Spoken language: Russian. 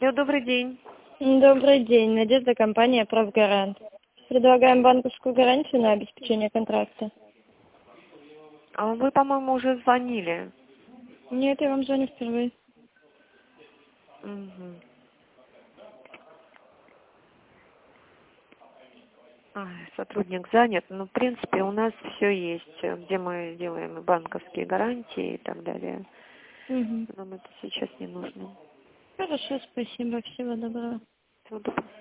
Добрый день. Добрый день. Надежда, компания «Правгарант». Предлагаем банковскую гарантию на обеспечение контракта. А вы, по-моему, уже звонили. Нет, я вам звоню впервые. Угу. Сотрудник занят, но в принципе у нас все есть, где мы делаем и банковские гарантии и так далее. Угу. Нам это сейчас не нужно. Хорошо, спасибо. Всего доброго. Всего доброго.